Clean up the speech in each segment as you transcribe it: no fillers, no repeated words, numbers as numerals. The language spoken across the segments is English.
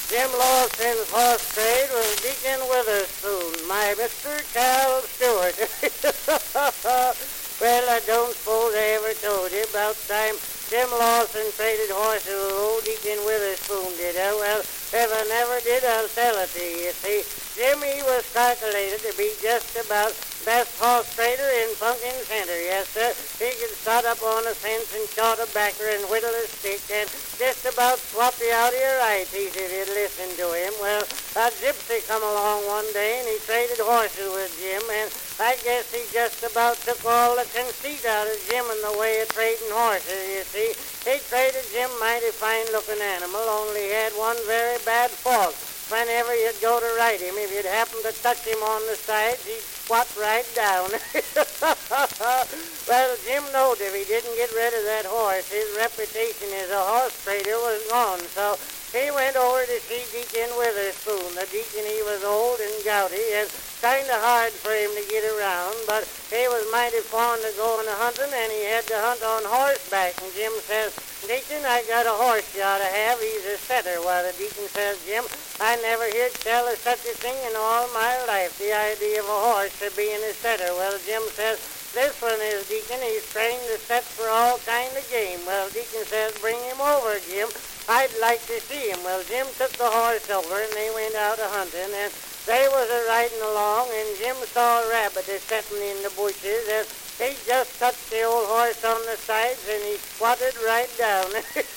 Jim Lawson's horse trade was Deacon Witherspoon, my Mr. Cal Stewart. Well, I don't suppose I ever told you about time Jim Lawson traded horses with old Deacon Witherspoon, did I? Well, if I never did, I'll tell it to you. You see, Jimmy was calculated to be just about best horse trader in Pumpkin Center, yes, sir. He could start up on a fence and chaw tobacco and whittle a stick and just about swap you out of your eye teeth if you'd listen to him. Well, a gypsy come along one day and he traded horses with Jim, and I guess he just about took all the conceit out of Jim in the way of trading horses, you see. He traded Jim mighty fine-looking animal, only had one very bad fault. Whenever you'd go to ride him, if you'd happen to touch him on the sides, he'd squat right down. Well, Jim knowed if he didn't get rid of that horse, his reputation as a horse trader was gone. So he went over to see Deacon Witherspoon. The deacon, he was old and gouty, and kind of hard for him to get around, but he was mighty fond of going a hunting, and he had to hunt on horseback. And Jim says, Deacon, I got a horse you ought to have. He's a setter. Well, the deacon says, Jim, I never heard tell of such a thing in all my life, the idea of a horse being a setter. Well, Jim says, this one is, Deacon. He's trained to set for all kind of game. Well, Deacon says, bring him over, Jim. I'd like to see him. Well, Jim took the horse over, and they went out a-hunting, and they was a-riding along, and Jim saw a rabbit a-setting in the bushes, and he just touched the old horse on the sides, and he squatted right down.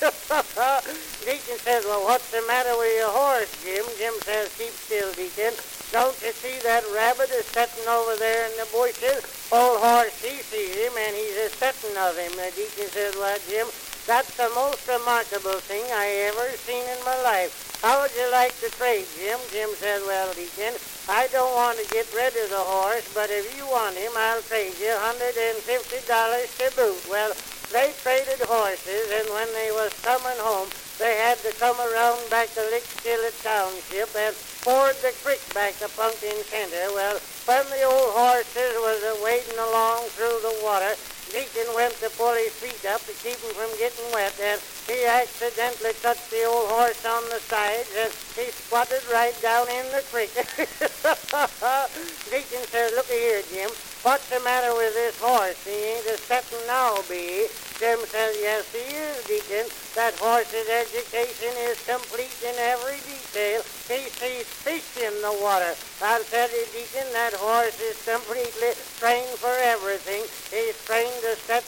Deacon says, well, what's the matter with your horse, Jim? Jim says, keep still, Deacon. Don't you see that rabbit is setting over there in the bushes? Old horse, he sees him, and he's a-setting of him. The deacon says, well, Jim, that's the most remarkable thing I ever seen in my life. How would you like to trade, Jim? Jim said, well, Deacon, I don't want to get rid of the horse, but if you want him, I'll trade you $150 to boot. Well, they traded horses, and when they was coming home, they had to come around back to Lickskillet Township and ford the creek back to Pumpkin Center. Well, when the old horses was wading along through the water, Deacon went to pull his feet up to keep him from getting wet, and he accidentally touched the old horse on the sides, and he squatted right down in the creek. Deacon says, look here, Jim, what's the matter with this horse? He ain't a-setting now, be he? Jim says, yes, he is, Deacon. That horse's education is complete in every detail. He sees fish in the water. I'll tell you, Deacon, that horse is completely trained for everything. He's trained to set